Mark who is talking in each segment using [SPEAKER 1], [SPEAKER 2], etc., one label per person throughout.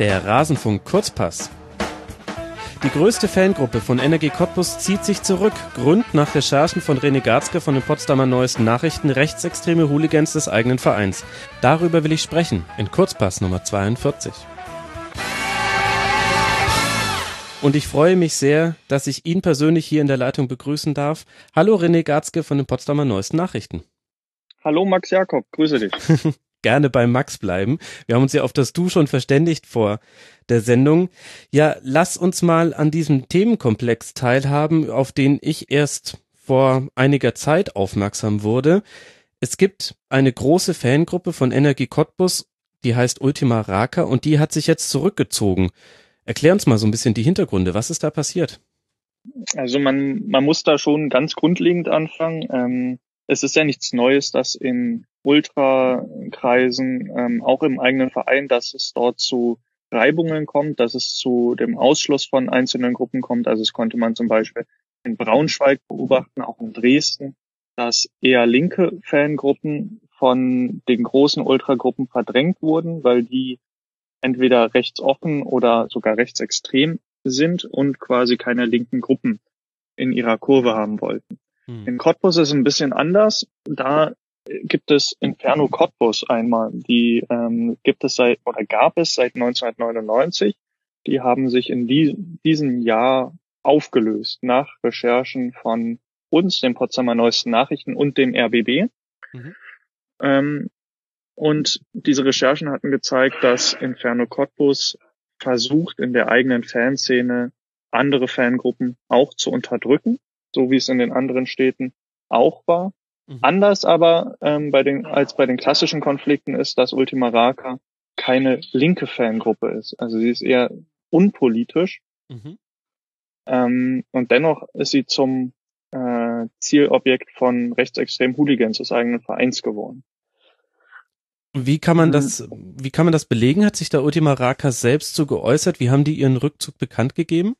[SPEAKER 1] Der Rasenfunk-Kurzpass. Die größte Fangruppe von Energie Cottbus zieht sich zurück. Grund nach Recherchen von René Garzke von den Potsdamer Neuesten Nachrichten rechtsextreme Hooligans des eigenen Vereins. Darüber will ich sprechen in Kurzpass Nummer 42. Und ich freue mich sehr, dass ich ihn persönlich hier in der Leitung begrüßen darf. Hallo René Garzke von den Potsdamer Neuesten Nachrichten.
[SPEAKER 2] Hallo Max Jakob, grüße dich.
[SPEAKER 1] Gerne bei Max bleiben. Wir haben uns ja auf das Du schon verständigt vor der Sendung. Ja, lass uns mal an diesem Themenkomplex teilhaben, auf den ich erst vor einiger Zeit aufmerksam wurde. Es gibt eine große Fangruppe von Energie Cottbus, die heißt Ultima Raka und die hat sich jetzt zurückgezogen. Erklär uns mal so ein bisschen die Hintergründe. Was ist da passiert?
[SPEAKER 2] Also man muss da schon ganz grundlegend anfangen. Es ist ja nichts Neues, dass in Ultrakreisen, auch im eigenen Verein, dass es dort zu Reibungen kommt, dass es zu dem Ausschluss von einzelnen Gruppen kommt. Also es konnte man zum Beispiel in Braunschweig beobachten, auch in Dresden, dass eher linke Fangruppen von den großen Ultragruppen verdrängt wurden, weil die entweder rechtsoffen oder sogar rechtsextrem sind und quasi keine linken Gruppen in ihrer Kurve haben wollten. In Cottbus ist es ein bisschen anders. Da gibt es Inferno Cottbus einmal. Die gab es seit 1999. Die haben sich in diesem Jahr aufgelöst nach Recherchen von uns, den Potsdamer Neuesten Nachrichten und dem RBB. Und diese Recherchen hatten gezeigt, dass Inferno Cottbus versucht, in der eigenen Fanszene andere Fangruppen auch zu unterdrücken, so wie es in den anderen Städten auch war. Anders aber als bei den klassischen Konflikten ist, dass Ultima Raka keine linke Fangruppe ist. Also sie ist eher unpolitisch. Und dennoch ist sie zum Zielobjekt von rechtsextremen Hooligans des eigenen Vereins geworden.
[SPEAKER 1] Wie kann man das belegen? Hat sich da Ultima Raka selbst so geäußert? Wie haben die ihren Rückzug bekannt gegeben?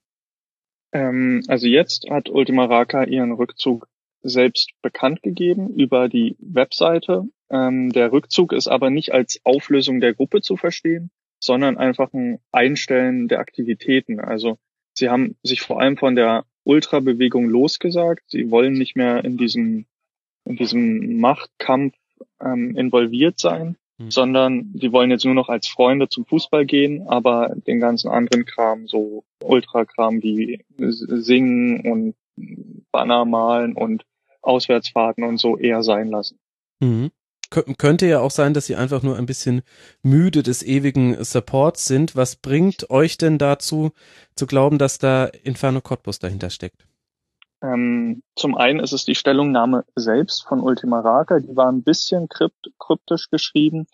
[SPEAKER 2] Also jetzt hat Ultima Raka ihren Rückzug selbst bekannt gegeben über die Webseite. Der Rückzug ist aber nicht als Auflösung der Gruppe zu verstehen, sondern einfach ein Einstellen der Aktivitäten. Also sie haben sich vor allem von der Ultrabewegung losgesagt. Sie wollen nicht mehr in diesem Machtkampf involviert sein, sondern die wollen jetzt nur noch als Freunde zum Fußball gehen, aber den ganzen anderen Kram, so Ultrakram wie Singen und Banner malen und Auswärtsfahrten und so eher sein lassen.
[SPEAKER 1] Könnte ja auch sein, dass sie einfach nur ein bisschen müde des ewigen Supports sind. Was bringt euch denn dazu, zu glauben, dass da Inferno Cottbus dahinter steckt?
[SPEAKER 2] Zum einen ist es die Stellungnahme selbst von Ultima Raka, die war ein bisschen kryptisch geschrieben.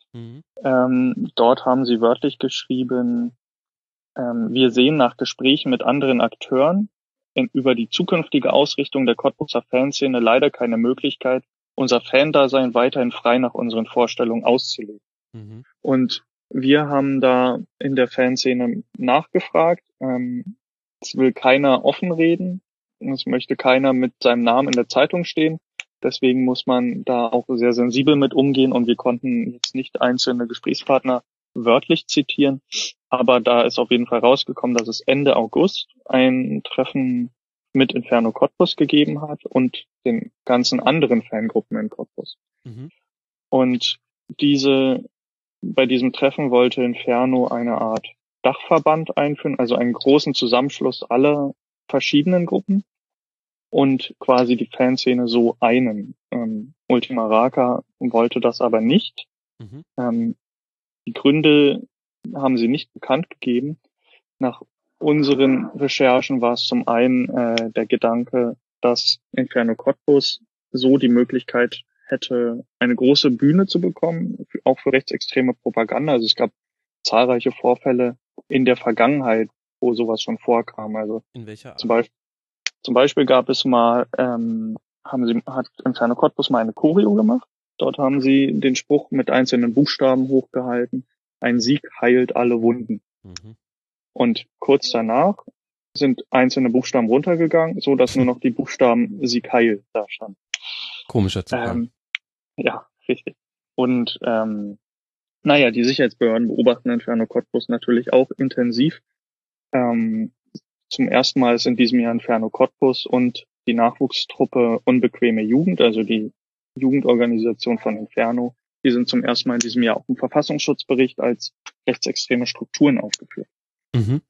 [SPEAKER 2] Dort haben sie wörtlich geschrieben, wir sehen nach Gesprächen mit anderen Akteuren über die zukünftige Ausrichtung der Cottbuser Fanszene leider keine Möglichkeit, unser Fandasein weiterhin frei nach unseren Vorstellungen auszuleben. Und wir haben da in der Fanszene nachgefragt. Es will keiner offen reden. Es möchte keiner mit seinem Namen in der Zeitung stehen. Deswegen muss man da auch sehr sensibel mit umgehen und wir konnten jetzt nicht einzelne Gesprächspartner wörtlich zitieren. Aber da ist auf jeden Fall rausgekommen, dass es Ende August ein Treffen mit Inferno Cottbus gegeben hat und den ganzen anderen Fangruppen in Cottbus. Und bei diesem Treffen wollte Inferno eine Art Dachverband einführen, also einen großen Zusammenschluss aller verschiedenen Gruppen und quasi die Fanszene so einen. Ultima Raka wollte das aber nicht. Die Gründe haben sie nicht bekannt gegeben. Nach unseren Recherchen war es zum einen der Gedanke, dass Inferno Cottbus so die Möglichkeit hätte, eine große Bühne zu bekommen, auch für rechtsextreme Propaganda. Also es gab zahlreiche Vorfälle in der Vergangenheit, wo sowas schon vorkam. Also
[SPEAKER 1] in welcher Art?
[SPEAKER 2] Zum Beispiel gab es mal, hat Inferno Cottbus mal eine Choreo gemacht. Dort haben sie den Spruch mit einzelnen Buchstaben hochgehalten. Ein Sieg heilt alle Wunden. Und kurz danach sind einzelne Buchstaben runtergegangen, so dass nur noch die Buchstaben Sieg heil da standen.
[SPEAKER 1] Komischer Zufall.
[SPEAKER 2] Ja, richtig. Und Naja, die Sicherheitsbehörden beobachten Inferno Cottbus natürlich auch intensiv. Zum ersten Mal ist in diesem Jahr Inferno Cottbus und die Nachwuchstruppe Unbequeme Jugend, also die Jugendorganisation von Inferno, die sind zum ersten Mal in diesem Jahr auch im Verfassungsschutzbericht als rechtsextreme Strukturen aufgeführt.
[SPEAKER 1] Mhm.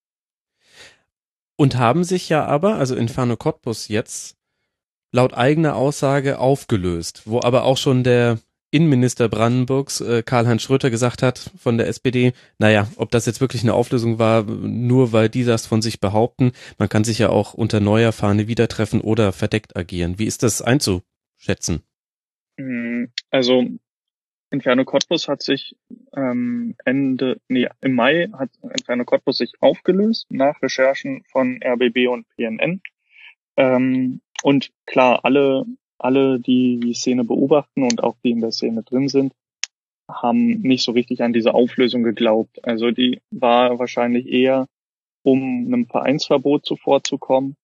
[SPEAKER 1] Und haben sich ja aber, also Inferno Cottbus jetzt, laut eigener Aussage aufgelöst, wo aber auch schon der Innenminister Brandenburgs, Karl-Heinz Schröter, gesagt hat von der SPD, naja, ob das jetzt wirklich eine Auflösung war, nur weil die das von sich behaupten, man kann sich ja auch unter neuer Fahne wieder treffen oder verdeckt agieren. Wie ist das einzuschätzen?
[SPEAKER 2] Also Inferno Cottbus hat sich im Mai hat Inferno Cottbus sich aufgelöst nach Recherchen von RBB und PNN. Und klar, alle, die die Szene beobachten und auch die in der Szene drin sind, haben nicht so richtig an diese Auflösung geglaubt. Also die war wahrscheinlich eher, um einem Vereinsverbot zuvorzukommen,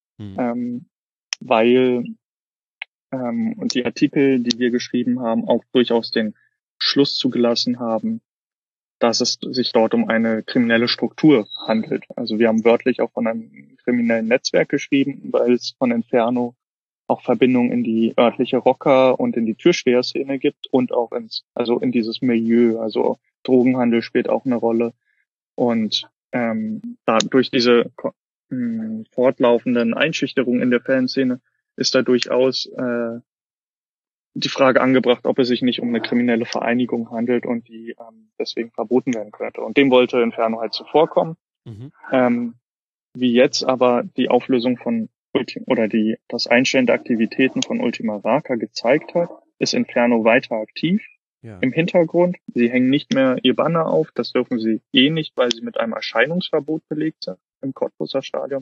[SPEAKER 2] weil und die Artikel, die wir geschrieben haben, auch durchaus den Schluss zugelassen haben, dass es sich dort um eine kriminelle Struktur handelt. Also wir haben wörtlich auch von einem kriminellen Netzwerk geschrieben, weil es von Inferno auch Verbindungen in die örtliche Rocker- und in die Türsteher-Szene gibt und auch in dieses Milieu. Also Drogenhandel spielt auch eine Rolle. Und durch diese fortlaufenden Einschüchterungen in der Fanszene ist da durchaus die Frage angebracht, ob es sich nicht um eine kriminelle Vereinigung handelt und die deswegen verboten werden könnte. Und dem wollte Inferno halt zuvorkommen. Wie jetzt aber die Auflösung von das Einstellen der Aktivitäten von Ultima Raka gezeigt hat, ist Inferno weiter aktiv im Hintergrund. Sie hängen nicht mehr ihr Banner auf, das dürfen sie nicht, weil sie mit einem Erscheinungsverbot belegt sind im Cottbuser Stadion.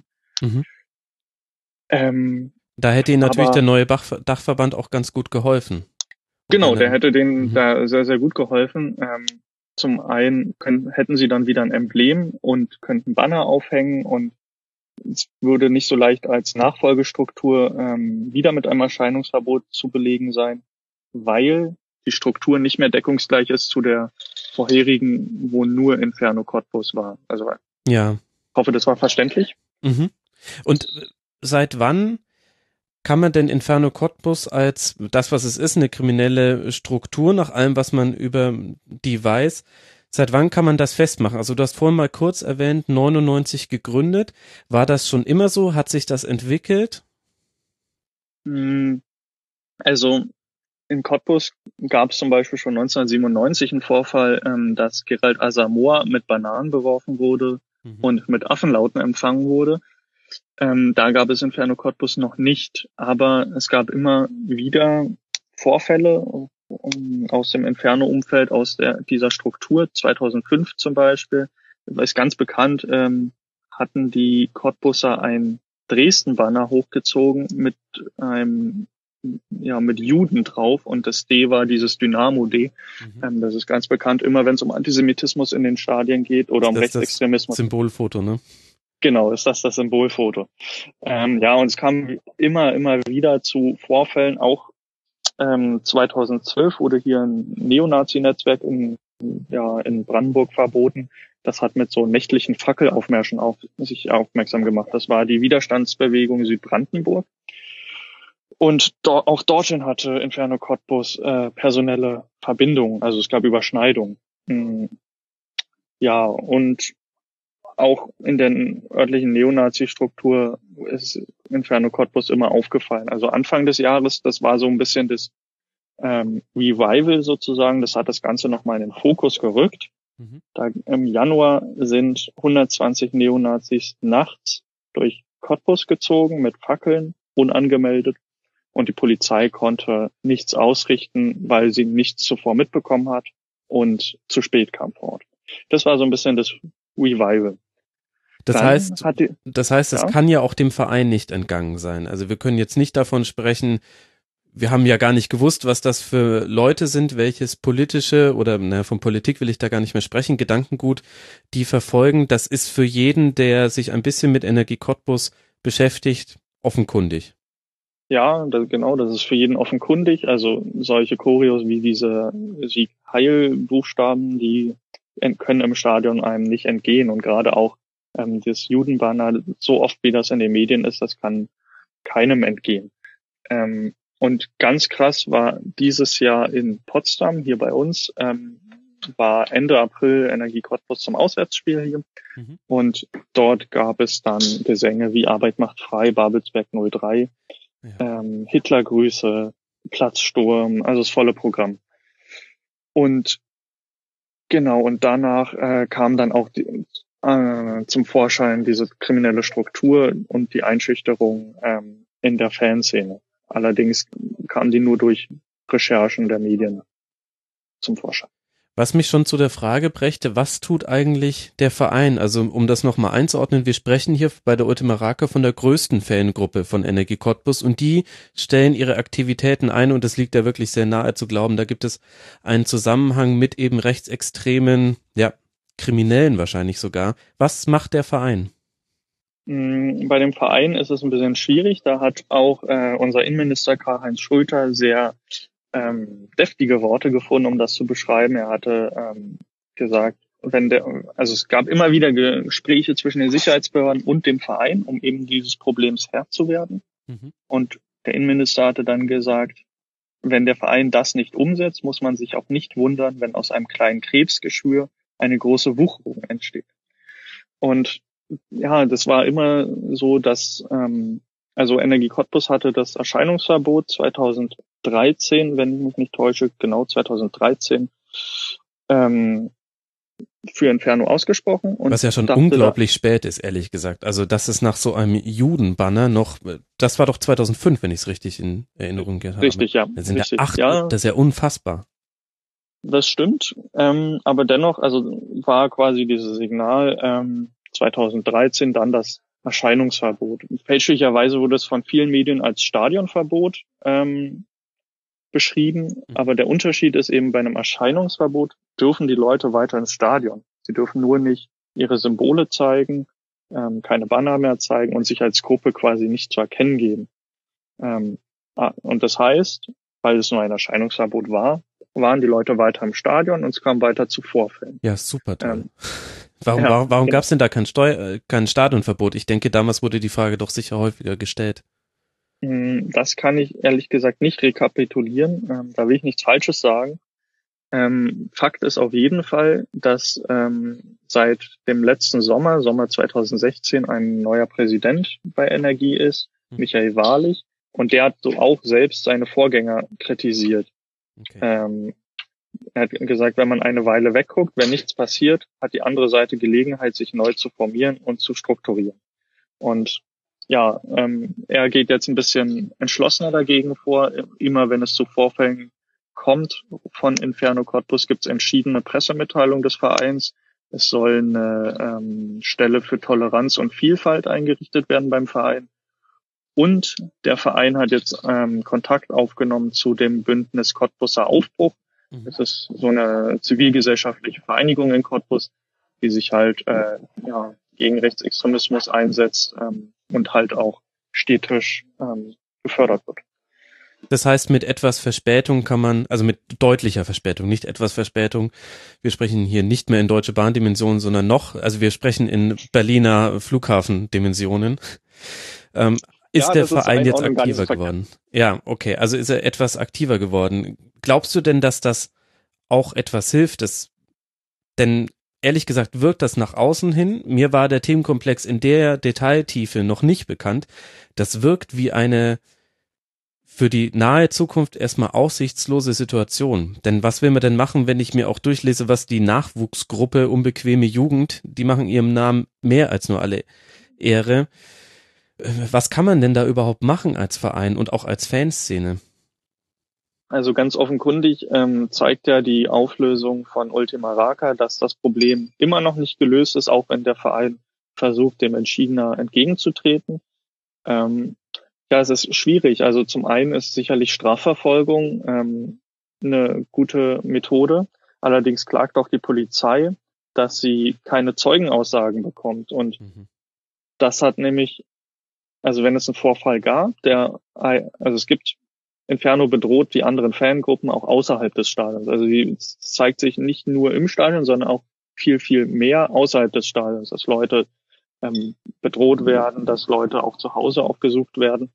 [SPEAKER 1] Da hätte ihnen natürlich der neue Dachverband auch ganz gut geholfen.
[SPEAKER 2] Genau, der hätte denen da sehr, sehr gut geholfen. Zum einen hätten sie dann wieder ein Emblem und könnten Banner aufhängen und es würde nicht so leicht als Nachfolgestruktur wieder mit einem Erscheinungsverbot zu belegen sein, weil die Struktur nicht mehr deckungsgleich ist zu der vorherigen, wo nur Inferno Cottbus war. Also
[SPEAKER 1] ja.
[SPEAKER 2] Ich hoffe, das war verständlich.
[SPEAKER 1] Und seit wann kann man denn Inferno Cottbus als das, was es ist, eine kriminelle Struktur, nach allem, was man über die weiß, seit wann kann man das festmachen? Also du hast vorhin mal kurz erwähnt, 99 gegründet. War das schon immer so? Hat sich das entwickelt?
[SPEAKER 2] Also in Cottbus gab es zum Beispiel schon 1997 einen Vorfall, dass Gerald Asamoah mit Bananen beworfen wurde und mit Affenlauten empfangen wurde. Da gab es Inferno Cottbus noch nicht, aber es gab immer wieder Vorfälle aus dem Inferno-Umfeld, aus dieser Struktur. 2005 zum Beispiel, ist ganz bekannt, hatten die Cottbuser ein Dresden-Banner hochgezogen mit mit Juden drauf und das D war dieses Dynamo-D. Das ist ganz bekannt, immer wenn es um Antisemitismus in den Stadien geht oder um Rechtsextremismus.
[SPEAKER 1] Das Symbolfoto, ne?
[SPEAKER 2] Genau, ist das Symbolfoto. Und es kam immer wieder zu Vorfällen. Auch 2012 wurde hier ein Neonazi-Netzwerk in Brandenburg verboten. Das hat mit so nächtlichen Fackelaufmärschen auf sich aufmerksam gemacht. Das war die Widerstandsbewegung Südbrandenburg. Und auch dorthin hatte Inferno Cottbus personelle Verbindungen. Also es gab Überschneidungen. Und auch in der örtlichen Neonazi-Struktur ist Inferno Cottbus immer aufgefallen. Also Anfang des Jahres, das war so ein bisschen das Revival sozusagen. Das hat das Ganze nochmal in den Fokus gerückt. Da im Januar sind 120 Neonazis nachts durch Cottbus gezogen mit Fackeln, unangemeldet. Und die Polizei konnte nichts ausrichten, weil sie nichts zuvor mitbekommen hat und zu spät kam vor Ort. Das war so ein bisschen das Revival.
[SPEAKER 1] Das heißt, es kann ja auch dem Verein nicht entgangen sein. Also wir können jetzt nicht davon sprechen, wir haben ja gar nicht gewusst, was das für Leute sind, welches politische oder von Politik will ich da gar nicht mehr sprechen, Gedankengut, die verfolgen. Das ist für jeden, der sich ein bisschen mit Energie Cottbus beschäftigt, offenkundig.
[SPEAKER 2] Ja, das ist für jeden offenkundig. Also solche Choreos wie diese Sieg Heilbuchstaben, die können im Stadion einem nicht entgehen. Und gerade auch das Judenbanner, so oft wie das in den Medien ist, das kann keinem entgehen. Und ganz krass war dieses Jahr in Potsdam, hier bei uns, war Ende April Energie Cottbus zum Auswärtsspiel hier. Mhm. Und dort gab es dann Gesänge wie Arbeit macht frei, Babelsberg 03, Hitlergrüße, Platzsturm, also das volle Programm. Und genau, und danach kam dann auch zum Vorschein diese kriminelle Struktur und die Einschüchterung in der Fanszene. Allerdings kam die nur durch Recherchen der Medien zum Vorschein.
[SPEAKER 1] Was mich schon zu der Frage brächte, was tut eigentlich der Verein? Also um das nochmal einzuordnen, wir sprechen hier bei der Ultima Rake von der größten Fangruppe von Energie Cottbus und die stellen ihre Aktivitäten ein und es liegt ja wirklich sehr nahe zu glauben, da gibt es einen Zusammenhang mit eben rechtsextremen, ja, Kriminellen wahrscheinlich sogar. Was macht der Verein?
[SPEAKER 2] Bei dem Verein ist es ein bisschen schwierig, da hat auch unser Innenminister Karl-Heinz Schulter sehr deftige Worte gefunden, um das zu beschreiben. Er hatte gesagt, also es gab immer wieder Gespräche zwischen den Sicherheitsbehörden und dem Verein, um eben dieses Problems Herr zu werden. Mhm. Und der Innenminister hatte dann gesagt, wenn der Verein das nicht umsetzt, muss man sich auch nicht wundern, wenn aus einem kleinen Krebsgeschwür eine große Wucherung entsteht. Und ja, das war immer so, dass also Energie Cottbus hatte das Erscheinungsverbot 2013, wenn ich mich nicht täusche, genau 2013, für Inferno ausgesprochen.
[SPEAKER 1] Und was ja schon unglaublich spät ist, ehrlich gesagt. Also das ist nach so einem Judenbanner noch, das war doch 2005, wenn ich es richtig in Erinnerung habe.
[SPEAKER 2] Richtig, ja.
[SPEAKER 1] Das sind ja 8, das ist ja unfassbar.
[SPEAKER 2] Das stimmt, aber dennoch, also war quasi dieses Signal 2013 dann das Erscheinungsverbot. Fälschlicherweise wurde es von vielen Medien als Stadionverbot beschrieben, aber der Unterschied ist eben, bei einem Erscheinungsverbot dürfen die Leute weiter ins Stadion. Sie dürfen nur nicht ihre Symbole zeigen, keine Banner mehr zeigen und sich als Gruppe quasi nicht zu erkennen geben. Und das heißt, weil es nur ein Erscheinungsverbot war, waren die Leute weiter im Stadion und es kam weiter zu Vorfällen.
[SPEAKER 1] Ja, super toll. Warum gab es denn da kein Stadionverbot? Ich denke, damals wurde die Frage doch sicher häufiger gestellt.
[SPEAKER 2] Das kann ich ehrlich gesagt nicht rekapitulieren. Da will ich nichts Falsches sagen. Fakt ist auf jeden Fall, dass seit dem letzten Sommer 2016, ein neuer Präsident bei Energie ist, Michael Wahrlich, und der hat so auch selbst seine Vorgänger kritisiert. Okay. Er hat gesagt, wenn man eine Weile wegguckt, wenn nichts passiert, hat die andere Seite Gelegenheit, sich neu zu formieren und zu strukturieren. Und ja, er geht jetzt ein bisschen entschlossener dagegen vor. Immer wenn es zu Vorfällen kommt von Inferno Cottbus, gibt es entschiedene Pressemitteilungen des Vereins. Es soll eine Stelle für Toleranz und Vielfalt eingerichtet werden beim Verein. Und der Verein hat jetzt Kontakt aufgenommen zu dem Bündnis Cottbuser Aufbruch. Das ist so eine zivilgesellschaftliche Vereinigung in Cottbus, die sich halt gegen Rechtsextremismus einsetzt und halt auch städtisch gefördert wird.
[SPEAKER 1] Das heißt, mit etwas Verspätung kann man, also mit deutlicher Verspätung, nicht etwas Verspätung, wir sprechen hier nicht mehr in Deutsche Bahn-Dimensionen, sondern also wir sprechen in Berliner Flughafen-Dimensionen, ist der Verein jetzt aktiver geworden? Ja, okay, also ist er etwas aktiver geworden. Glaubst du denn, dass das auch etwas hilft? Denn ehrlich gesagt wirkt das nach außen hin. Mir war der Themenkomplex in der Detailtiefe noch nicht bekannt. Das wirkt wie eine für die nahe Zukunft erstmal aussichtslose Situation. Denn was will man denn machen, wenn ich mir auch durchlese, was die Nachwuchsgruppe Unbequeme Jugend, die machen ihrem Namen mehr als nur alle Ehre. Was kann man denn da überhaupt machen als Verein und auch als Fanszene?
[SPEAKER 2] Also ganz offenkundig zeigt ja die Auflösung von Ultima Rake, dass das Problem immer noch nicht gelöst ist, auch wenn der Verein versucht, dem entschiedener entgegenzutreten. Ja, es ist schwierig. Also zum einen ist sicherlich Strafverfolgung eine gute Methode. Allerdings klagt auch die Polizei, dass sie keine Zeugenaussagen bekommt. Und das hat nämlich, also wenn es einen Vorfall gab, also es gibt Inferno bedroht die anderen Fangruppen auch außerhalb des Stadions. Also es zeigt sich nicht nur im Stadion, sondern auch viel, viel mehr außerhalb des Stadions, dass Leute bedroht werden, dass Leute auch zu Hause aufgesucht werden.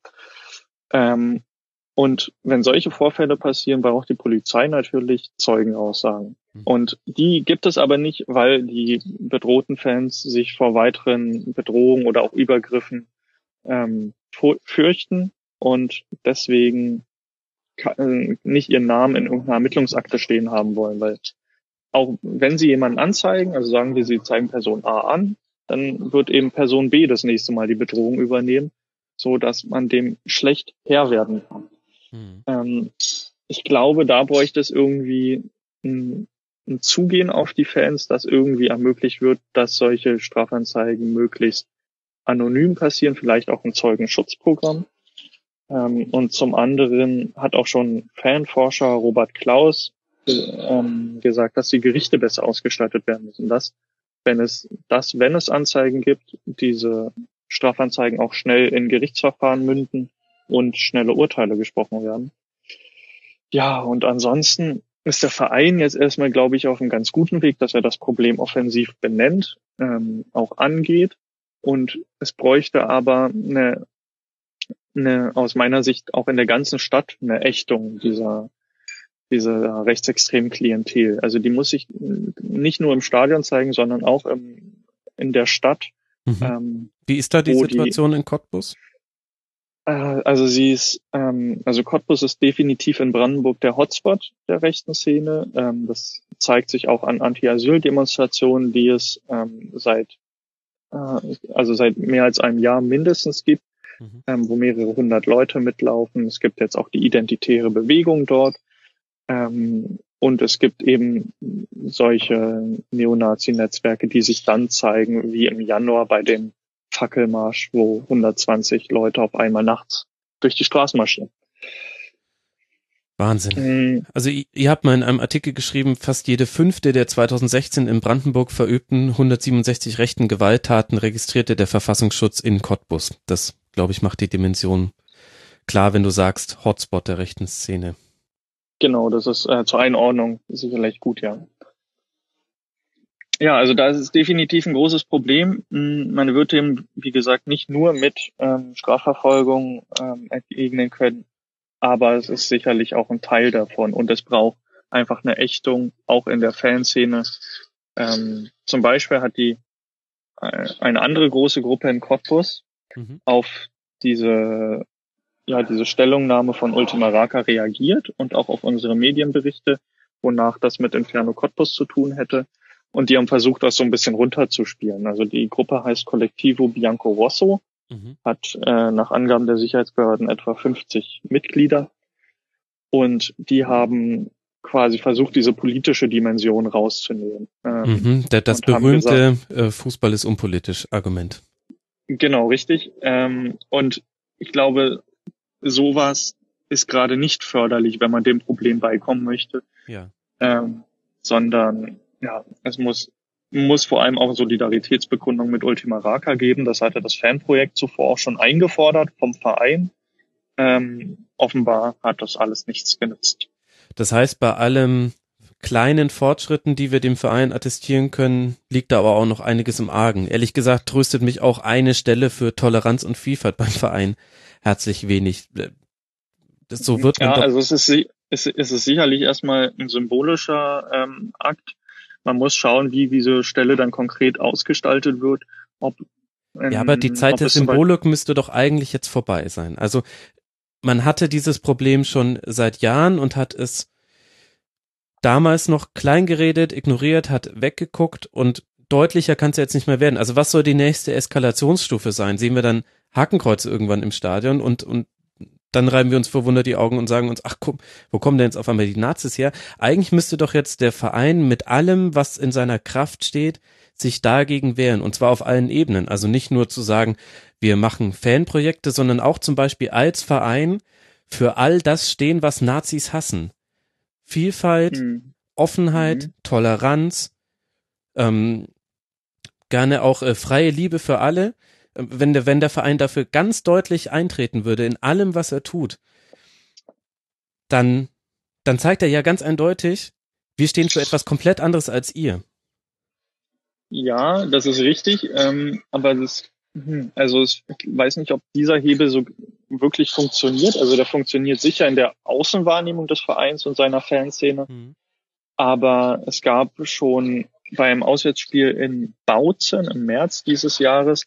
[SPEAKER 2] Und wenn solche Vorfälle passieren, braucht die Polizei natürlich Zeugenaussagen. Und die gibt es aber nicht, weil die bedrohten Fans sich vor weiteren Bedrohungen oder auch Übergriffen fürchten und deswegen nicht ihren Namen in irgendeiner Ermittlungsakte stehen haben wollen. Weil auch wenn sie jemanden anzeigen, also sagen wir, sie zeigen Person A an, dann wird eben Person B das nächste Mal die Bedrohung übernehmen, so dass man dem schlecht Herr werden kann. Ich glaube, da bräuchte es irgendwie ein Zugehen auf die Fans, das irgendwie ermöglicht wird, dass solche Strafanzeigen möglichst anonym passieren, vielleicht auch ein Zeugenschutzprogramm. Und zum anderen hat auch schon Fanforscher Robert Klaus gesagt, dass die Gerichte besser ausgestattet werden müssen. Dass, wenn es Anzeigen gibt, diese Strafanzeigen auch schnell in Gerichtsverfahren münden und schnelle Urteile gesprochen werden. Ja, und ansonsten ist der Verein jetzt erstmal, glaube ich, auf einem ganz guten Weg, dass er das Problem offensiv benennt, auch angeht. Und es bräuchte aber aus meiner Sicht auch in der ganzen Stadt eine Ächtung dieser rechtsextremen Klientel. Also die muss sich nicht nur im Stadion zeigen, sondern auch in der Stadt.
[SPEAKER 1] Wie ist da die Situation in Cottbus?
[SPEAKER 2] Also Cottbus ist definitiv in Brandenburg der Hotspot der rechten Szene. Das zeigt sich auch an Anti-Asyl-Demonstrationen, die es seit mehr als einem Jahr mindestens gibt, wo mehrere hundert Leute mitlaufen. Es gibt jetzt auch die Identitäre Bewegung dort. Und es gibt eben solche Neonazi-Netzwerke, die sich dann zeigen, wie im Januar bei dem Fackelmarsch, wo 120 Leute auf einmal nachts durch die Straßen marschieren.
[SPEAKER 1] Wahnsinn. Also ihr habt mal in einem Artikel geschrieben, fast jede 5. der 2016 in Brandenburg verübten 167 rechten Gewalttaten registrierte der Verfassungsschutz in Cottbus. Das, glaube ich, macht die Dimension klar, wenn du sagst Hotspot der rechten Szene.
[SPEAKER 2] Genau, das ist zur Einordnung sicherlich gut, ja. Ja, also da ist es definitiv ein großes Problem. Man wird dem, wie gesagt, nicht nur mit Strafverfolgung entgegnen können, aber es ist sicherlich auch ein Teil davon und es braucht einfach eine Ächtung, auch in der Fanszene. Zum Beispiel hat eine andere große Gruppe in Cottbus auf diese Stellungnahme von Ultima Raka reagiert und auch auf unsere Medienberichte, wonach das mit Inferno Cottbus zu tun hätte. Und die haben versucht, das so ein bisschen runterzuspielen. Also die Gruppe heißt Colectivo Bianco Rosso, hat nach Angaben der Sicherheitsbehörden etwa 50 Mitglieder. Und die haben quasi versucht, diese politische Dimension rauszunehmen.
[SPEAKER 1] Das berühmte Fußball ist unpolitisch Argument.
[SPEAKER 2] Genau, richtig. Und ich glaube, sowas ist gerade nicht förderlich, wenn man dem Problem beikommen möchte.
[SPEAKER 1] Ja.
[SPEAKER 2] Sondern ja, es muss vor allem auch Solidaritätsbekundung mit Ultima Raka geben. Das hatte das Fanprojekt zuvor auch schon eingefordert vom Verein. Offenbar hat das alles nichts genützt.
[SPEAKER 1] Das heißt, bei allem kleinen Fortschritten, die wir dem Verein attestieren können, liegt da aber auch noch einiges im Argen. Ehrlich gesagt tröstet mich auch eine Stelle für Toleranz und Vielfalt beim Verein herzlich wenig. So wird man
[SPEAKER 2] ja, also es ist sicherlich erstmal ein symbolischer Akt. Man muss schauen, wie diese Stelle dann konkret ausgestaltet wird.
[SPEAKER 1] Ja, aber die Zeit der Symbolik müsste doch eigentlich jetzt vorbei sein. Also man hatte dieses Problem schon seit Jahren und hat es damals noch klein geredet, ignoriert, hat weggeguckt und deutlicher kann es jetzt nicht mehr werden. Also was soll die nächste Eskalationsstufe sein? Sehen wir dann Hakenkreuze irgendwann im Stadion und dann reiben wir uns verwundert die Augen und sagen uns, ach guck, wo kommen denn jetzt auf einmal die Nazis her? Eigentlich müsste doch jetzt der Verein mit allem, was in seiner Kraft steht, sich dagegen wehren und zwar auf allen Ebenen. Also nicht nur zu sagen, wir machen Fanprojekte, sondern auch zum Beispiel als Verein für all das stehen, was Nazis hassen. Vielfalt, Offenheit, Toleranz, gerne auch freie Liebe für alle. Wenn der Verein dafür ganz deutlich eintreten würde in allem, was er tut, dann zeigt er ja ganz eindeutig, wir stehen für etwas komplett anderes als ihr.
[SPEAKER 2] Ja, das ist richtig, aber also ich weiß nicht, ob dieser Hebel so wirklich funktioniert. Also der funktioniert sicher in der Außenwahrnehmung des Vereins und seiner Fanszene, aber es gab schon beim Auswärtsspiel in Bautzen im März dieses Jahres,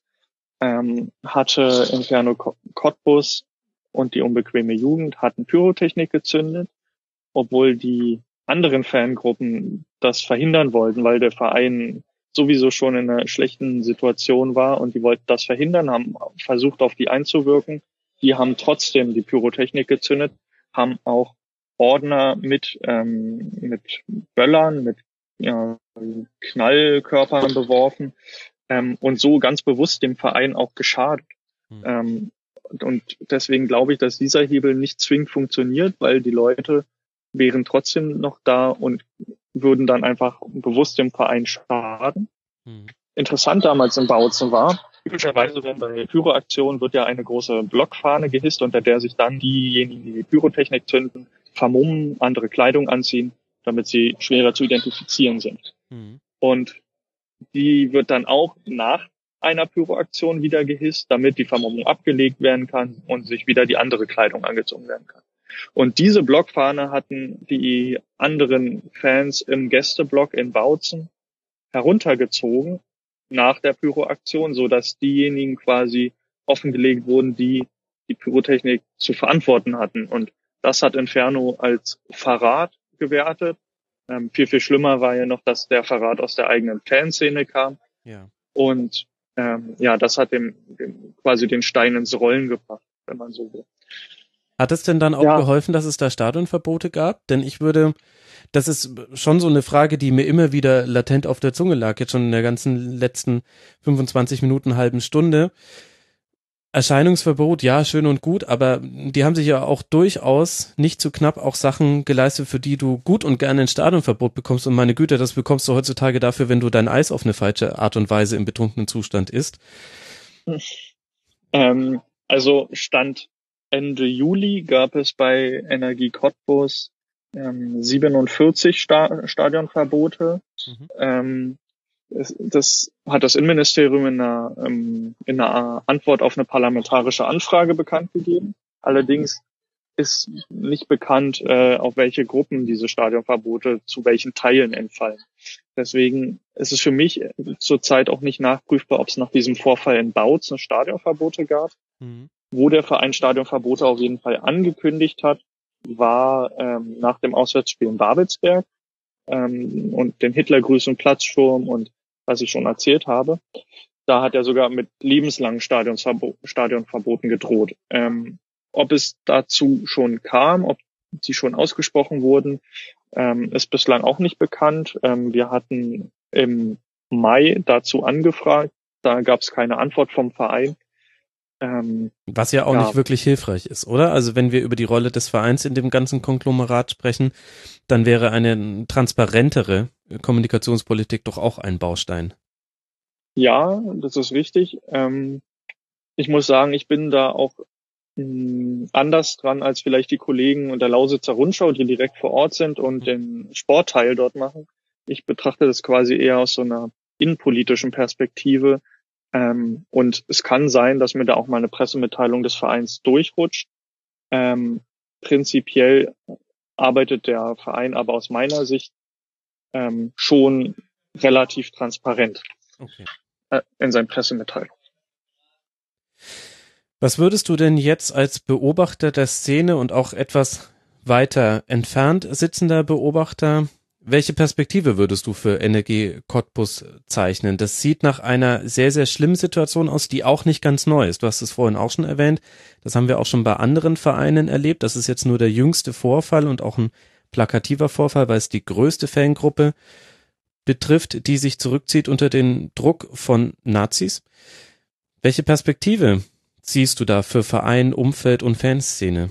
[SPEAKER 2] hatte Inferno Cottbus und die unbequeme Jugend hatten Pyrotechnik gezündet, obwohl die anderen Fangruppen das verhindern wollten, weil der Verein sowieso schon in einer schlechten Situation war und die wollten das verhindern, haben versucht, auf die einzuwirken. Die haben trotzdem die Pyrotechnik gezündet, haben auch Ordner mit Böllern, mit Knallkörpern beworfen und so ganz bewusst dem Verein auch geschadet. Und deswegen glaube ich, dass dieser Hebel nicht zwingend funktioniert, weil die Leute wären trotzdem noch da und würden dann einfach bewusst dem Verein schaden. Interessant damals in Bautzen war, typischerweise bei Pyroaktionen wird ja eine große Blockfahne gehisst, unter der sich dann diejenigen, die Pyrotechnik zünden, vermummen, andere Kleidung anziehen, damit sie schwerer zu identifizieren sind. Und die wird dann auch nach einer Pyroaktion wieder gehisst, damit die Vermummung abgelegt werden kann und sich wieder die andere Kleidung angezogen werden kann. Und diese Blockfahne hatten die anderen Fans im Gästeblock in Bautzen heruntergezogen nach der Pyroaktion, so dass diejenigen quasi offengelegt wurden, die die Pyrotechnik zu verantworten hatten. Und das hat Inferno als Verrat gewertet. Viel schlimmer war ja noch, dass der Verrat aus der eigenen Fanszene kam.
[SPEAKER 1] Ja. Und
[SPEAKER 2] das hat dem quasi den Stein ins Rollen gebracht, wenn man so will.
[SPEAKER 1] Hat es denn dann auch geholfen, dass es da Stadionverbote gab? Denn das ist schon so eine Frage, die mir immer wieder latent auf der Zunge lag, jetzt schon in der ganzen letzten 25 Minuten, halben Stunde. Erscheinungsverbot, ja, schön und gut, aber die haben sich ja auch durchaus nicht zu knapp auch Sachen geleistet, für die du gut und gerne ein Stadionverbot bekommst. Und meine Güte, das bekommst du heutzutage dafür, wenn du dein Eis auf eine falsche Art und Weise im betrunkenen Zustand isst.
[SPEAKER 2] Also Stand Ende Juli gab es bei Energie Cottbus 47 Stadionverbote. Das hat das Innenministerium in einer Antwort auf eine parlamentarische Anfrage bekannt gegeben. Allerdings ist nicht bekannt, auf welche Gruppen diese Stadionverbote zu welchen Teilen entfallen. Deswegen ist es für mich zurzeit auch nicht nachprüfbar, ob es nach diesem Vorfall in Bautzen Stadionverbote gab. Wo der Verein Stadionverbote auf jeden Fall angekündigt hat, war nach dem Auswärtsspiel in Babelsberg und den Hitlergrüßen, Platzsturm und was ich schon erzählt habe. Da hat er sogar mit lebenslangen Stadionverboten gedroht. Ob es dazu schon kam, ob sie schon ausgesprochen wurden, ist bislang auch nicht bekannt. Wir hatten im Mai dazu angefragt. Da gab es keine Antwort vom Verein.
[SPEAKER 1] Was ja auch nicht wirklich hilfreich ist, oder? Also wenn wir über die Rolle des Vereins in dem ganzen Konglomerat sprechen, dann wäre eine transparentere Kommunikationspolitik doch auch ein Baustein.
[SPEAKER 2] Ja, das ist richtig. Ich muss sagen, ich bin da auch anders dran als vielleicht die Kollegen und der Lausitzer Rundschau, die direkt vor Ort sind und den Sportteil dort machen. Ich betrachte das quasi eher aus so einer innenpolitischen Perspektive. Und es kann sein, dass mir da auch mal eine Pressemitteilung des Vereins durchrutscht. Prinzipiell arbeitet der Verein aber aus meiner Sicht schon relativ transparent in seinen Pressemitteilungen.
[SPEAKER 1] Was würdest du denn jetzt als Beobachter der Szene und auch etwas weiter entfernt sitzender Beobachter, welche Perspektive würdest du für Energie Cottbus zeichnen? Das sieht nach einer sehr, sehr schlimmen Situation aus, die auch nicht ganz neu ist. Du hast es vorhin auch schon erwähnt. Das haben wir auch schon bei anderen Vereinen erlebt. Das ist jetzt nur der jüngste Vorfall und auch ein plakativer Vorfall, weil es die größte Fangruppe betrifft, die sich zurückzieht unter den Druck von Nazis. Welche Perspektive siehst du da für Verein, Umfeld und Fanszene?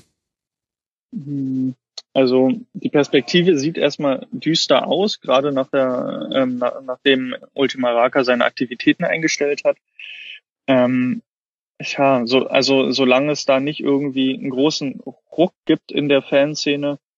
[SPEAKER 2] Also die Perspektive sieht erstmal düster aus, gerade nachdem Ultima Raka seine Aktivitäten eingestellt hat. Solange es da nicht irgendwie einen großen Ruck gibt in der Fanszene,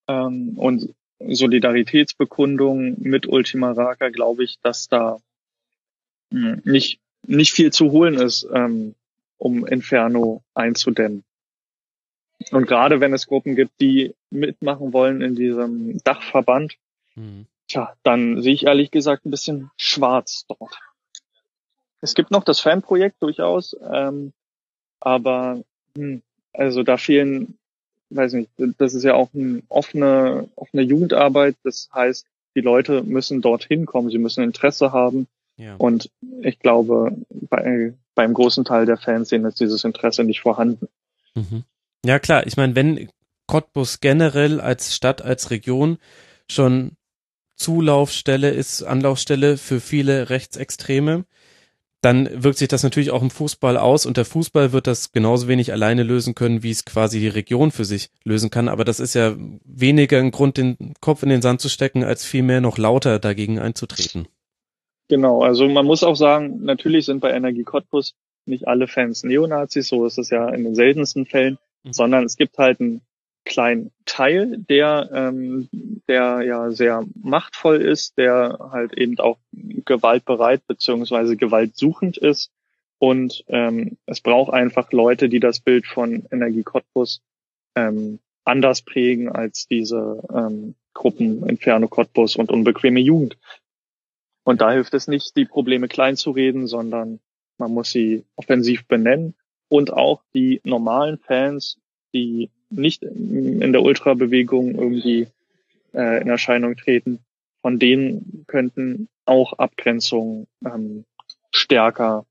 [SPEAKER 2] und Solidaritätsbekundungen mit Ultima Raka, glaube ich, dass da nicht viel zu holen ist, um Inferno einzudämmen. Und gerade wenn es Gruppen gibt, die mitmachen wollen in diesem Dachverband, dann sehe ich ehrlich gesagt ein bisschen schwarz dort. Es gibt noch das Fanprojekt durchaus, aber also da fehlen, weiß nicht, das ist ja auch eine offene Jugendarbeit. Das heißt, die Leute müssen dorthin kommen, sie müssen Interesse haben. Ja. Und ich glaube, beim großen Teil der Fanszene ist dieses Interesse nicht vorhanden.
[SPEAKER 1] Mhm. Ja klar, ich meine, wenn Cottbus generell als Stadt, als Region schon Zulaufstelle ist, Anlaufstelle für viele Rechtsextreme, dann wirkt sich das natürlich auch im Fußball aus und der Fußball wird das genauso wenig alleine lösen können, wie es quasi die Region für sich lösen kann. Aber das ist ja weniger ein Grund, den Kopf in den Sand zu stecken, als vielmehr noch lauter dagegen einzutreten.
[SPEAKER 2] Genau, also man muss auch sagen, natürlich sind bei Energie Cottbus nicht alle Fans Neonazis, so ist es ja in den seltensten Fällen, sondern es gibt halt einen kleinen Teil, der ja sehr machtvoll ist, der halt eben auch gewaltbereit beziehungsweise gewaltsuchend ist und es braucht einfach Leute, die das Bild von Energie Cottbus anders prägen als diese Gruppen Inferno Cottbus und unbequeme Jugend. Und da hilft es nicht, die Probleme klein zu reden, sondern man muss sie offensiv benennen und auch die normalen Fans, die nicht in der Ultrabewegung irgendwie in Erscheinung treten, von denen könnten auch Abgrenzungen stärker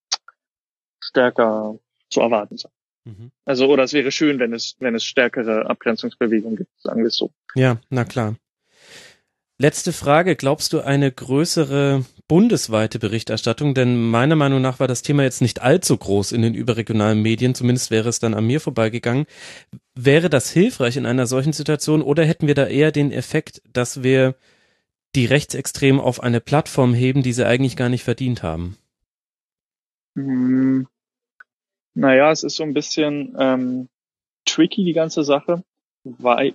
[SPEAKER 2] zu erwarten sein. Mhm. Also, oder es wäre schön, wenn es stärkere Abgrenzungsbewegungen gibt, sagen wir es so.
[SPEAKER 1] Ja, na klar. Letzte Frage, glaubst du eine größere bundesweite Berichterstattung? Denn meiner Meinung nach war das Thema jetzt nicht allzu groß in den überregionalen Medien, zumindest wäre es dann an mir vorbeigegangen. Wäre das hilfreich in einer solchen Situation oder hätten wir da eher den Effekt, dass wir die Rechtsextremen auf eine Plattform heben, die sie eigentlich gar nicht verdient haben?
[SPEAKER 2] Naja, es ist so ein bisschen tricky, die ganze Sache, weil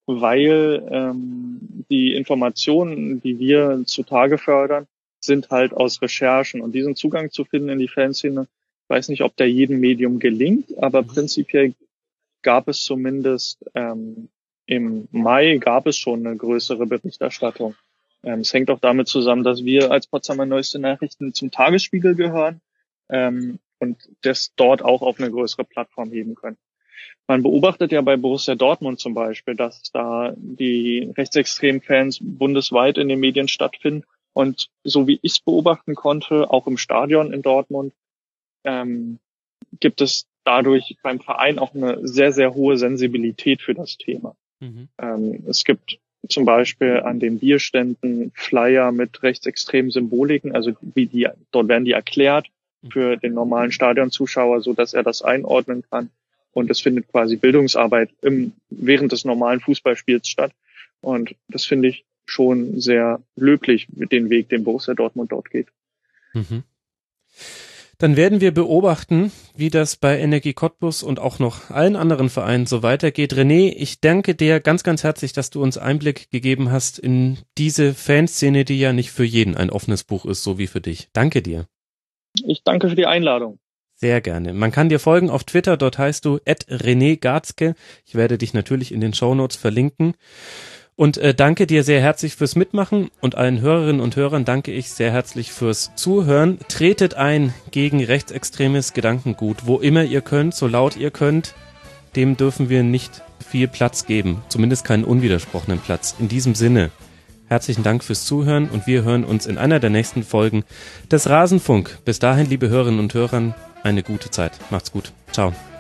[SPEAKER 2] die Informationen, die wir zutage fördern, sind halt aus Recherchen und diesen Zugang zu finden in die Fanszene, ich weiß nicht, ob der jedem Medium gelingt, aber prinzipiell gab es zumindest im Mai gab es schon eine größere Berichterstattung. Es hängt auch damit zusammen, dass wir als Potsdamer Neueste Nachrichten zum Tagesspiegel gehören und das dort auch auf eine größere Plattform heben können. Man beobachtet ja bei Borussia Dortmund zum Beispiel, dass da die rechtsextremen Fans bundesweit in den Medien stattfinden. Und so wie ich es beobachten konnte, auch im Stadion in Dortmund, gibt es dadurch beim Verein auch eine sehr, sehr hohe Sensibilität für das Thema. Mhm. Es gibt zum Beispiel an den Bierständen Flyer mit rechtsextremen Symboliken, also dort werden die erklärt für den normalen Stadionzuschauer, so dass er das einordnen kann. Und es findet quasi Bildungsarbeit während des normalen Fußballspiels statt. Und das finde ich schon sehr löblich mit dem Weg, den Borussia Dortmund dort geht.
[SPEAKER 1] Mhm. Dann werden wir beobachten, wie das bei Energie Cottbus und auch noch allen anderen Vereinen so weitergeht. René, ich danke dir ganz, ganz herzlich, dass du uns Einblick gegeben hast in diese Fanszene, die ja nicht für jeden ein offenes Buch ist, so wie für dich. Danke dir.
[SPEAKER 2] Ich danke für die Einladung.
[SPEAKER 1] Sehr gerne. Man kann dir folgen auf Twitter, dort heißt du @René-Garzke. Ich werde dich natürlich in den Shownotes verlinken. Und danke dir sehr herzlich fürs Mitmachen und allen Hörerinnen und Hörern danke ich sehr herzlich fürs Zuhören. Tretet ein gegen rechtsextremes Gedankengut, wo immer ihr könnt, so laut ihr könnt. Dem dürfen wir nicht viel Platz geben, zumindest keinen unwidersprochenen Platz. In diesem Sinne, herzlichen Dank fürs Zuhören und wir hören uns in einer der nächsten Folgen des Rasenfunk. Bis dahin, liebe Hörerinnen und Hörer, eine gute Zeit. Macht's gut. Ciao.